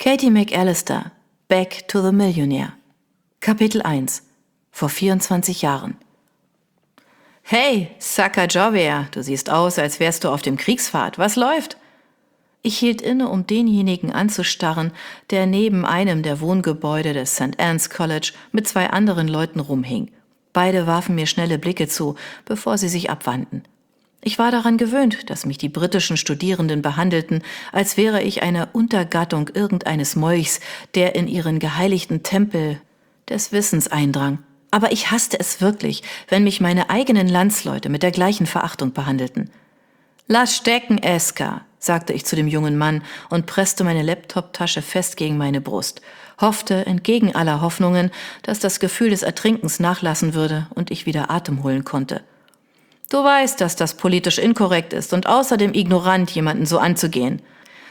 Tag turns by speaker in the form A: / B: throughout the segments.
A: Katie McAllister, Back to the Millionaire. Kapitel 1. Vor 24 Jahren. »Hey, Sacagawea, du siehst aus, als wärst du auf dem Kriegsfahrt. Was läuft?« Ich hielt inne, um denjenigen anzustarren, der neben einem der Wohngebäude des St. Anne's College mit 2 anderen Leuten rumhing. Beide warfen mir schnelle Blicke zu, bevor sie sich abwandten. Ich war daran gewöhnt, dass mich die britischen Studierenden behandelten, als wäre ich eine Untergattung irgendeines Molchs, der in ihren geheiligten Tempel des Wissens eindrang. Aber ich hasste es wirklich, wenn mich meine eigenen Landsleute mit der gleichen Verachtung behandelten. »Lass stecken, Eska«, sagte ich zu dem jungen Mann und presste meine Laptoptasche fest gegen meine Brust, hoffte, entgegen aller Hoffnungen, dass das Gefühl des Ertrinkens nachlassen würde und ich wieder Atem holen konnte. »Du weißt, dass das politisch inkorrekt ist und außerdem ignorant, jemanden so anzugehen.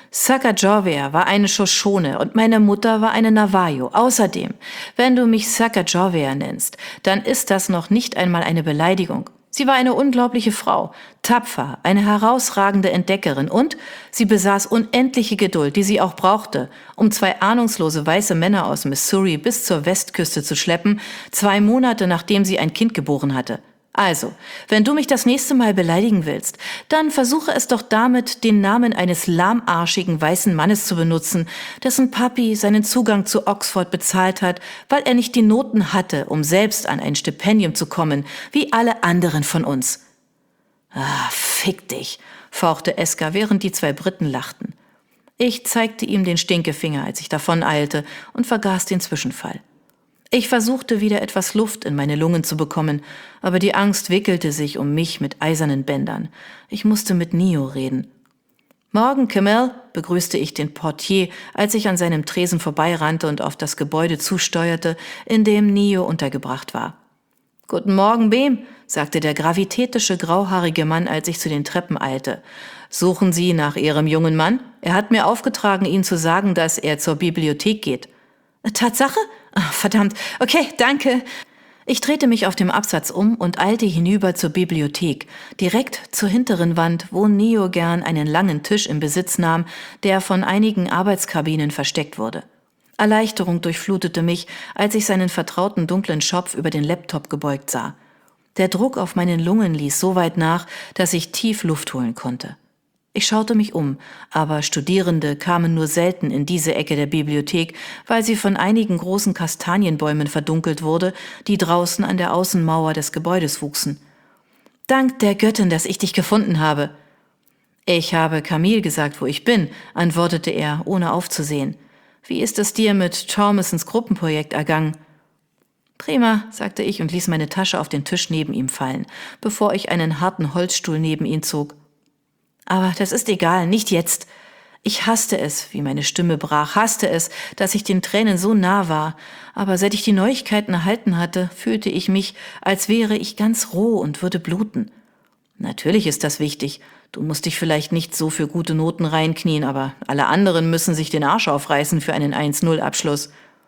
A: Sacagawea war eine Shoshone und meine Mutter war eine Navajo. Außerdem, wenn du mich Sacagawea nennst, dann ist das noch nicht einmal eine Beleidigung. Sie war eine unglaubliche Frau, tapfer, eine herausragende Entdeckerin und sie besaß unendliche Geduld, die sie auch brauchte, um 2 ahnungslose weiße Männer aus Missouri bis zur Westküste zu schleppen, 2 Monate nachdem sie ein Kind geboren hatte. Also, wenn du mich das nächste Mal beleidigen willst, dann versuche es doch damit, den Namen eines lahmarschigen weißen Mannes zu benutzen, dessen Papi seinen Zugang zu Oxford bezahlt hat, weil er nicht die Noten hatte, um selbst an ein Stipendium zu kommen, wie alle anderen von uns. »Ah, fick dich«, fauchte Eska, während die 2 Briten lachten. Ich zeigte ihm den Stinkefinger, als ich davoneilte, und vergaß den Zwischenfall. Ich versuchte wieder etwas Luft in meine Lungen zu bekommen, aber die Angst wickelte sich um mich mit eisernen Bändern. Ich musste mit Nio reden. »Morgen, Camille«, begrüßte ich den Portier, als ich an seinem Tresen vorbeirannte und auf das Gebäude zusteuerte, in dem Nio untergebracht war. »Guten Morgen, Beam«, sagte der gravitätische, grauhaarige Mann, als ich zu den Treppen eilte. »Suchen Sie nach Ihrem jungen Mann? Er hat mir aufgetragen, Ihnen zu sagen, dass er zur Bibliothek geht.« »Tatsache? Ach, verdammt. Okay, danke.« Ich drehte mich auf dem Absatz um und eilte hinüber zur Bibliothek, direkt zur hinteren Wand, wo Nio gern einen langen Tisch in Besitz nahm, der von einigen Arbeitskabinen versteckt wurde. Erleichterung durchflutete mich, als ich seinen vertrauten dunklen Schopf über den Laptop gebeugt sah. Der Druck auf meinen Lungen ließ so weit nach, dass ich tief Luft holen konnte. Ich schaute mich um, aber Studierende kamen nur selten in diese Ecke der Bibliothek, weil sie von einigen großen Kastanienbäumen verdunkelt wurde, die draußen an der Außenmauer des Gebäudes wuchsen. »Dank der Göttin, dass ich dich gefunden habe.« »Ich habe Camille gesagt, wo ich bin«, antwortete er, ohne aufzusehen. »Wie ist es dir mit Thomasons Gruppenprojekt ergangen?« »Prima«, sagte ich und ließ meine Tasche auf den Tisch neben ihm fallen, bevor ich einen harten Holzstuhl neben ihn zog. »Aber das ist egal, nicht jetzt. Ich hasste es, wie meine Stimme brach, hasste es, dass ich den Tränen so nah war. Aber seit ich die Neuigkeiten erhalten hatte, fühlte ich mich, als wäre ich ganz roh und würde bluten. Natürlich ist das wichtig. Du musst dich vielleicht nicht so für gute Noten reinknien, aber alle anderen müssen sich den Arsch aufreißen für einen 1-0-Abschluss.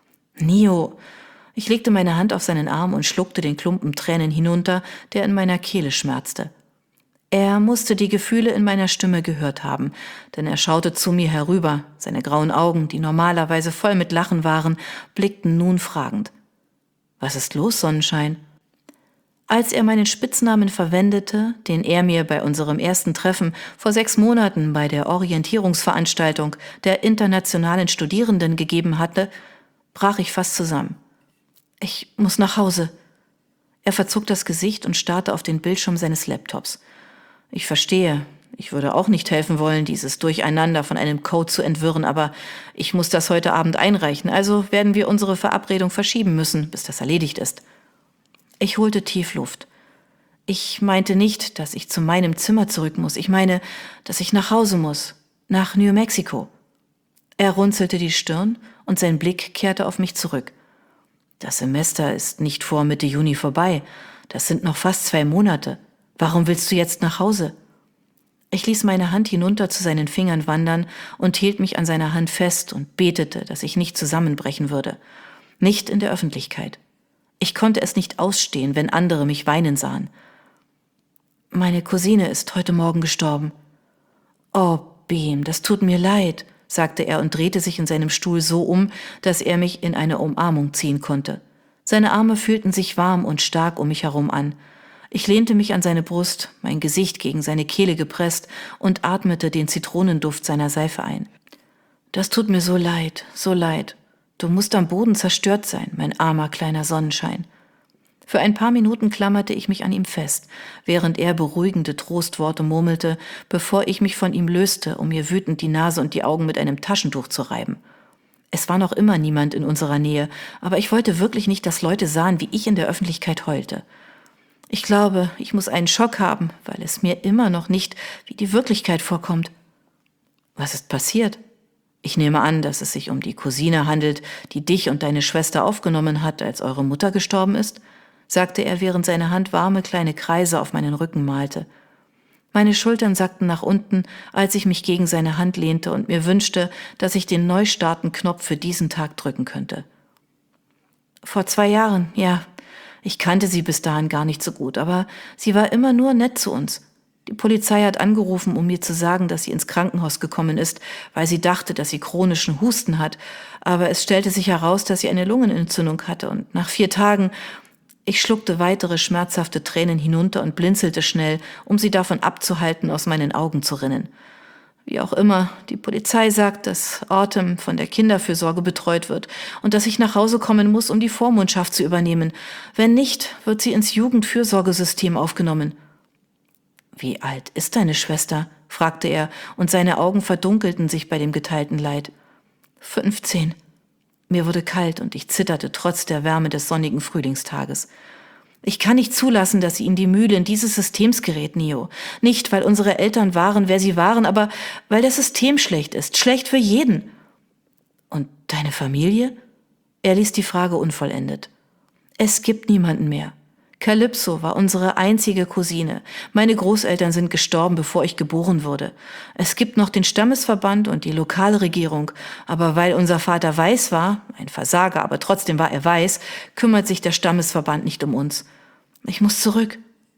A: Nio!« Ich legte meine Hand auf seinen Arm und schluckte den Klumpen Tränen hinunter, der in meiner Kehle schmerzte. Er musste die Gefühle in meiner Stimme gehört haben, denn er schaute zu mir herüber. Seine grauen Augen, die normalerweise voll mit Lachen waren, blickten nun fragend. »Was ist los, Sonnenschein?« Als er meinen Spitznamen verwendete, den er mir bei unserem ersten Treffen vor 6 Monaten bei der Orientierungsveranstaltung der internationalen Studierenden gegeben hatte, brach ich fast zusammen. »Ich muss nach Hause.« Er verzog das Gesicht und starrte auf den Bildschirm seines Laptops. »Ich verstehe. Ich würde auch nicht helfen wollen, dieses Durcheinander von einem Code zu entwirren, aber ich muss das heute Abend einreichen, also werden wir unsere Verabredung verschieben müssen, bis das erledigt ist.« Ich holte tief Luft. »Ich meinte nicht, dass ich zu meinem Zimmer zurück muss. Ich meine, dass ich nach Hause muss, nach New Mexico.« Er runzelte die Stirn und sein Blick kehrte auf mich zurück. »Das Semester ist nicht vor Mitte Juni vorbei. Das sind noch fast 2 Monate. Warum willst du jetzt nach Hause?« Ich ließ meine Hand hinunter zu seinen Fingern wandern und hielt mich an seiner Hand fest und betete, dass ich nicht zusammenbrechen würde. Nicht in der Öffentlichkeit. Ich konnte es nicht ausstehen, wenn andere mich weinen sahen. »Meine Cousine ist heute Morgen gestorben.« »Oh, Beam, das tut mir leid.« sagte er und drehte sich in seinem Stuhl so um, dass er mich in eine Umarmung ziehen konnte. Seine Arme fühlten sich warm und stark um mich herum an. Ich lehnte mich an seine Brust, mein Gesicht gegen seine Kehle gepresst und atmete den Zitronenduft seiner Seife ein. »Das tut mir so leid, so leid. Du musst am Boden zerstört sein, mein armer kleiner Sonnenschein.« Für ein paar Minuten klammerte ich mich an ihm fest, während er beruhigende Trostworte murmelte, bevor ich mich von ihm löste, um mir wütend die Nase und die Augen mit einem Taschentuch zu reiben. Es war noch immer niemand in unserer Nähe, aber ich wollte wirklich nicht, dass Leute sahen, wie ich in der Öffentlichkeit heulte. Ich glaube, ich muss einen Schock haben, weil es mir immer noch nicht wie die Wirklichkeit vorkommt. Was ist passiert? Ich nehme an, dass es sich um die Cousine handelt, die dich und deine Schwester aufgenommen hat, als eure Mutter gestorben ist, sagte er, während seine Hand warme kleine Kreise auf meinen Rücken malte. Meine Schultern sackten nach unten, als ich mich gegen seine Hand lehnte und mir wünschte, dass ich den Neustarten-Knopf für diesen Tag drücken könnte. Vor 2 Jahren, ja, ich kannte sie bis dahin gar nicht so gut, aber sie war immer nur nett zu uns. Die Polizei hat angerufen, um mir zu sagen, dass sie ins Krankenhaus gekommen ist, weil sie dachte, dass sie chronischen Husten hat. Aber es stellte sich heraus, dass sie eine Lungenentzündung hatte und nach 4 Tagen... Ich schluckte weitere schmerzhafte Tränen hinunter und blinzelte schnell, um sie davon abzuhalten, aus meinen Augen zu rinnen. Wie auch immer, die Polizei sagt, dass Autumn von der Kinderfürsorge betreut wird und dass ich nach Hause kommen muss, um die Vormundschaft zu übernehmen. Wenn nicht, wird sie ins Jugendfürsorgesystem aufgenommen. »Wie alt ist deine Schwester?« fragte er, und seine Augen verdunkelten sich bei dem geteilten Leid. 15. Mir wurde kalt und ich zitterte trotz der Wärme des sonnigen Frühlingstages. Ich kann nicht zulassen, dass sie in die Mühle in dieses Systems gerät, Neo. Nicht, weil unsere Eltern waren, wer sie waren, aber weil das System schlecht ist. Schlecht für jeden. Und deine Familie? Er ließ die Frage unvollendet. Es gibt niemanden mehr. Calypso war unsere einzige Cousine. Meine Großeltern sind gestorben, bevor ich geboren wurde. Es gibt noch den Stammesverband und die Lokalregierung, aber weil unser Vater weiß war, ein Versager, aber trotzdem war er weiß, kümmert sich der Stammesverband nicht um uns. Ich muss zurück.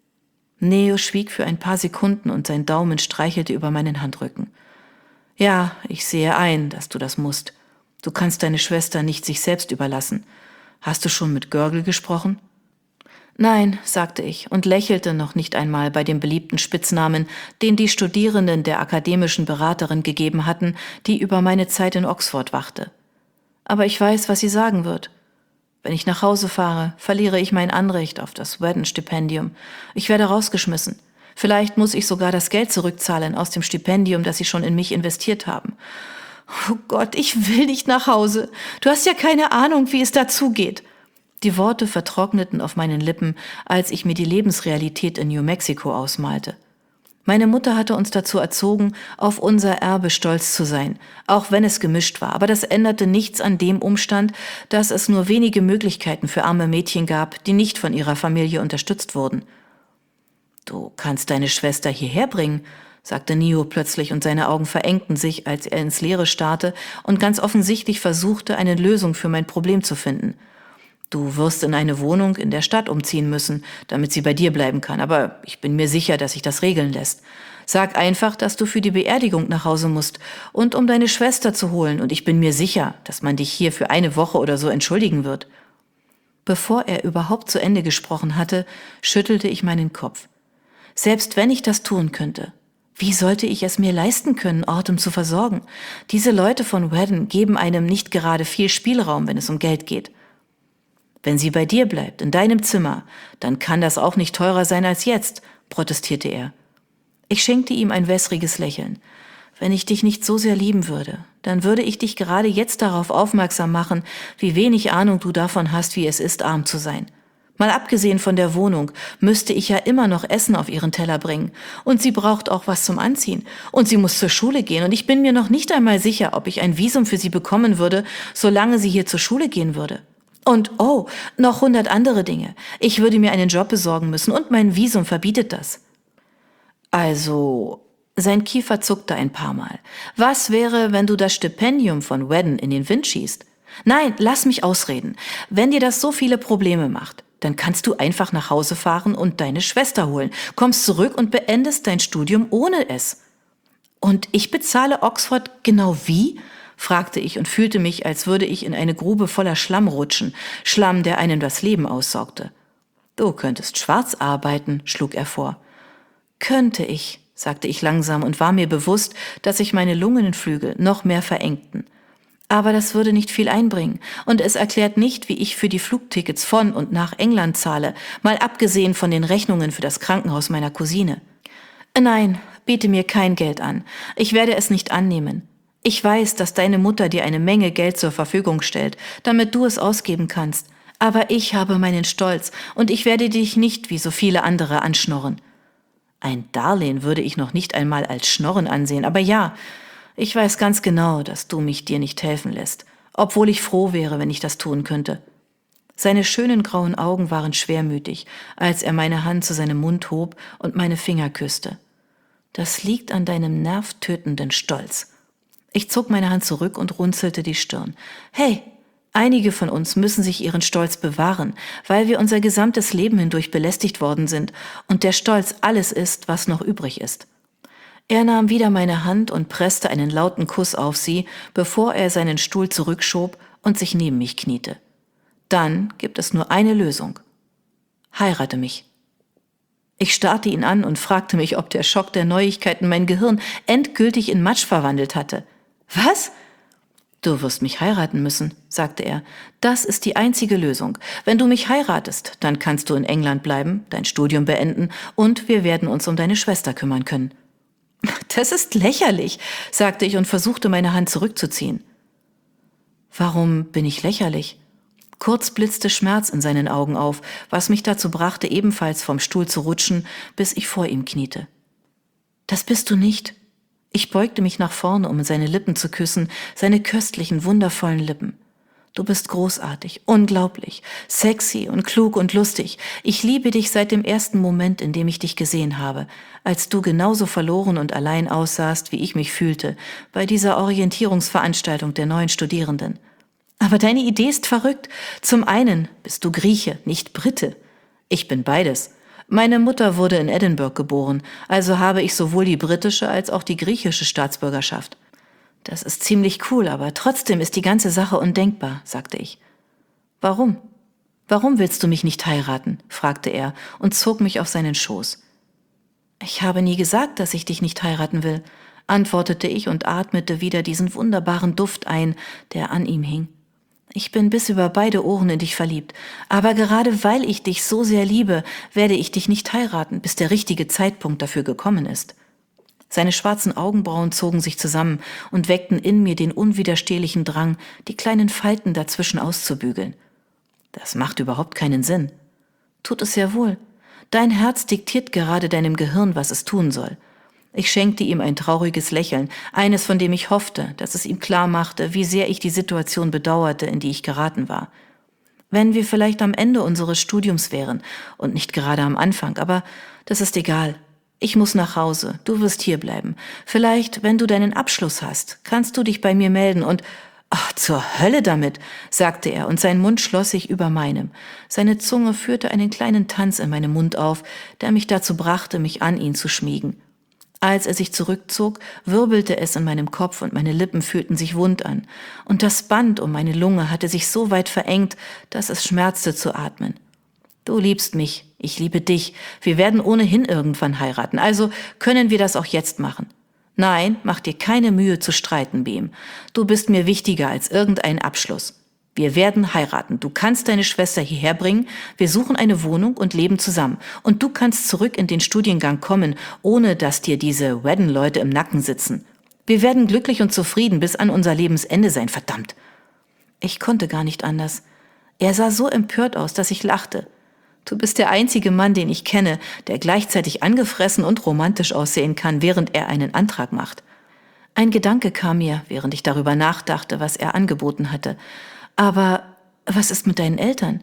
A: Neo schwieg für ein paar Sekunden und sein Daumen streichelte über meinen Handrücken. Ja, ich sehe ein, dass du das musst. Du kannst deine Schwester nicht sich selbst überlassen. Hast du schon mit Görgel gesprochen? Nein, sagte ich und lächelte noch nicht einmal bei dem beliebten Spitznamen, den die Studierenden der akademischen Beraterin gegeben hatten, die über meine Zeit in Oxford wachte. Aber ich weiß, was sie sagen wird. Wenn ich nach Hause fahre, verliere ich mein Anrecht auf das Whedon-Stipendium. Ich werde rausgeschmissen. Vielleicht muss ich sogar das Geld zurückzahlen aus dem Stipendium, das sie schon in mich investiert haben. Oh Gott, ich will nicht nach Hause. Du hast ja keine Ahnung, wie es dazugeht. Die Worte vertrockneten auf meinen Lippen, als ich mir die Lebensrealität in New Mexico ausmalte. Meine Mutter hatte uns dazu erzogen, auf unser Erbe stolz zu sein, auch wenn es gemischt war. Aber das änderte nichts an dem Umstand, dass es nur wenige Möglichkeiten für arme Mädchen gab, die nicht von ihrer Familie unterstützt wurden. »Du kannst deine Schwester hierher bringen«, sagte Neo plötzlich und seine Augen verengten sich, als er ins Leere starrte und ganz offensichtlich versuchte, eine Lösung für mein Problem zu finden. Du wirst in eine Wohnung in der Stadt umziehen müssen, damit sie bei dir bleiben kann, aber ich bin mir sicher, dass sich das regeln lässt. Sag einfach, dass du für die Beerdigung nach Hause musst und um deine Schwester zu holen, und ich bin mir sicher, dass man dich hier für 1 Woche oder so entschuldigen wird.« Bevor er überhaupt zu Ende gesprochen hatte, schüttelte ich meinen Kopf. Selbst wenn ich das tun könnte, wie sollte ich es mir leisten können, Autumn zu versorgen? Diese Leute von Whedon geben einem nicht gerade viel Spielraum, wenn es um Geld geht. »Wenn sie bei dir bleibt, in deinem Zimmer, dann kann das auch nicht teurer sein als jetzt«, protestierte er. Ich schenkte ihm ein wässriges Lächeln. »Wenn ich dich nicht so sehr lieben würde, dann würde ich dich gerade jetzt darauf aufmerksam machen, wie wenig Ahnung du davon hast, wie es ist, arm zu sein. Mal abgesehen von der Wohnung, müsste ich ja immer noch Essen auf ihren Teller bringen. Und sie braucht auch was zum Anziehen. Und sie muss zur Schule gehen. Und ich bin mir noch nicht einmal sicher, ob ich ein Visum für sie bekommen würde, solange sie hier zur Schule gehen würde. Und, oh, noch 100 andere Dinge. Ich würde mir einen Job besorgen müssen und mein Visum verbietet das.« Also, sein Kiefer zuckte ein paar Mal. »Was wäre, wenn du das Stipendium von Whedon in den Wind schießt? Nein, lass mich ausreden. Wenn dir das so viele Probleme macht, dann kannst du einfach nach Hause fahren und deine Schwester holen, kommst zurück und beendest dein Studium ohne es.« Und ich bezahle Oxford genau wie? Fragte ich und fühlte mich, als würde ich in eine Grube voller Schlamm rutschen, Schlamm, der einem das Leben aussaugte. Du könntest schwarz arbeiten, schlug er vor. Könnte ich, sagte ich langsam und war mir bewusst, dass sich meine Lungenflügel noch mehr verengten. Aber das würde nicht viel einbringen und es erklärt nicht, wie ich für die Flugtickets von und nach England zahle, mal abgesehen von den Rechnungen für das Krankenhaus meiner Cousine. Nein, biete mir kein Geld an. Ich werde es nicht annehmen. Ich weiß, dass deine Mutter dir eine Menge Geld zur Verfügung stellt, damit du es ausgeben kannst. Aber ich habe meinen Stolz und ich werde dich nicht wie so viele andere anschnorren. Ein Darlehen würde ich noch nicht einmal als Schnorren ansehen, aber ja, ich weiß ganz genau, dass du mich dir nicht helfen lässt, obwohl ich froh wäre, wenn ich das tun könnte. Seine schönen grauen Augen waren schwermütig, als er meine Hand zu seinem Mund hob und meine Finger küsste. Das liegt an deinem nervtötenden Stolz. Ich zog meine Hand zurück und runzelte die Stirn. Hey, einige von uns müssen sich ihren Stolz bewahren, weil wir unser gesamtes Leben hindurch belästigt worden sind und der Stolz alles ist, was noch übrig ist. Er nahm wieder meine Hand und presste einen lauten Kuss auf sie, bevor er seinen Stuhl zurückschob und sich neben mich kniete. Dann gibt es nur eine Lösung. Heirate mich. Ich starrte ihn an und fragte mich, ob der Schock der Neuigkeiten mein Gehirn endgültig in Matsch verwandelt hatte. Was? Du wirst mich heiraten müssen, sagte er. Das ist die einzige Lösung. Wenn du mich heiratest, dann kannst du in England bleiben, dein Studium beenden und wir werden uns um deine Schwester kümmern können. Das ist lächerlich, sagte ich und versuchte, meine Hand zurückzuziehen. Warum bin ich lächerlich? Kurz blitzte Schmerz in seinen Augen auf, was mich dazu brachte, ebenfalls vom Stuhl zu rutschen, bis ich vor ihm kniete. Das bist du nicht. Ich beugte mich nach vorne, um seine Lippen zu küssen, seine köstlichen, wundervollen Lippen. Du bist großartig, unglaublich, sexy und klug und lustig. Ich liebe dich seit dem ersten Moment, in dem ich dich gesehen habe, als du genauso verloren und allein aussahst, wie ich mich fühlte, bei dieser Orientierungsveranstaltung der neuen Studierenden. Aber deine Idee ist verrückt. Zum einen bist du Grieche, nicht Brite. Ich bin beides. Meine Mutter wurde in Edinburgh geboren, also habe ich sowohl die britische als auch die griechische Staatsbürgerschaft. Das ist ziemlich cool, aber trotzdem ist die ganze Sache undenkbar, sagte ich. Warum? Warum willst du mich nicht heiraten? Fragte er und zog mich auf seinen Schoß. Ich habe nie gesagt, dass ich dich nicht heiraten will, antwortete ich und atmete wieder diesen wunderbaren Duft ein, der an ihm hing. Ich bin bis über beide Ohren in dich verliebt, aber gerade weil ich dich so sehr liebe, werde ich dich nicht heiraten, bis der richtige Zeitpunkt dafür gekommen ist. Seine schwarzen Augenbrauen zogen sich zusammen und weckten in mir den unwiderstehlichen Drang, die kleinen Falten dazwischen auszubügeln. Das macht überhaupt keinen Sinn. Tut es sehr wohl. Dein Herz diktiert gerade deinem Gehirn, was es tun soll. Ich schenkte ihm ein trauriges Lächeln, eines, von dem ich hoffte, dass es ihm klar machte, wie sehr ich die Situation bedauerte, in die ich geraten war. Wenn wir vielleicht am Ende unseres Studiums wären und nicht gerade am Anfang, aber das ist egal. Ich muss nach Hause, du wirst hierbleiben. Vielleicht, wenn du deinen Abschluss hast, kannst du dich bei mir melden und... »Ach, zur Hölle damit«, sagte er, und sein Mund schloss sich über meinem. Seine Zunge führte einen kleinen Tanz in meinem Mund auf, der mich dazu brachte, mich an ihn zu schmiegen. Als er sich zurückzog, wirbelte es in meinem Kopf und meine Lippen fühlten sich wund an. Und das Band um meine Lunge hatte sich so weit verengt, dass es schmerzte zu atmen. Du liebst mich, ich liebe dich, wir werden ohnehin irgendwann heiraten, also können wir das auch jetzt machen. Nein, mach dir keine Mühe zu streiten, Beam. Du bist mir wichtiger als irgendein Abschluss. Wir werden heiraten. Du kannst deine Schwester hierher bringen, wir suchen eine Wohnung und leben zusammen. Und du kannst zurück in den Studiengang kommen, ohne dass dir diese Wedden-Leute im Nacken sitzen. Wir werden glücklich und zufrieden bis an unser Lebensende sein, verdammt. Ich konnte gar nicht anders. Er sah so empört aus, dass ich lachte. Du bist der einzige Mann, den ich kenne, der gleichzeitig angefressen und romantisch aussehen kann, während er einen Antrag macht. Ein Gedanke kam mir, während ich darüber nachdachte, was er angeboten hatte. Aber was ist mit deinen Eltern?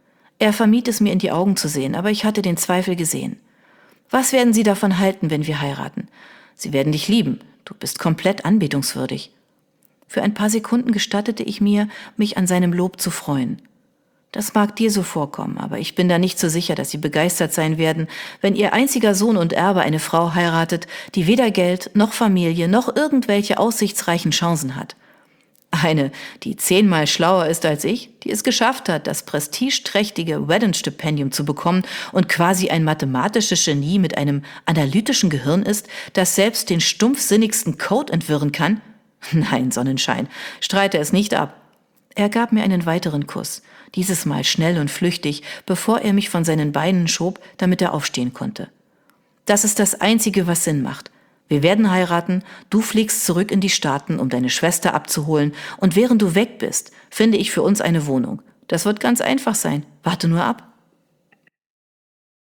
A: Er vermied es mir in die Augen zu sehen, aber ich hatte den Zweifel gesehen. Was werden sie davon halten, wenn wir heiraten? Sie werden dich lieben. Du bist komplett anbetungswürdig. Für ein paar Sekunden gestattete ich mir, mich an seinem Lob zu freuen. Das mag dir so vorkommen, aber ich bin da nicht so sicher, dass Sie begeistert sein werden, wenn Ihr einziger Sohn und Erbe eine Frau heiratet, die weder Geld noch Familie noch irgendwelche aussichtsreichen Chancen hat. Eine, die 10-mal schlauer ist als ich, die es geschafft hat, das prestigeträchtige Whedon-Stipendium zu bekommen und quasi ein mathematisches Genie mit einem analytischen Gehirn ist, das selbst den stumpfsinnigsten Code entwirren kann? Nein, Sonnenschein, streite es nicht ab. Er gab mir einen weiteren Kuss, dieses Mal schnell und flüchtig, bevor er mich von seinen Beinen schob, damit er aufstehen konnte. Das ist das Einzige, was Sinn macht. Wir werden heiraten, du fliegst zurück in die Staaten, um deine Schwester abzuholen, und während du weg bist, finde ich für uns eine Wohnung. Das wird ganz einfach sein. Warte nur ab.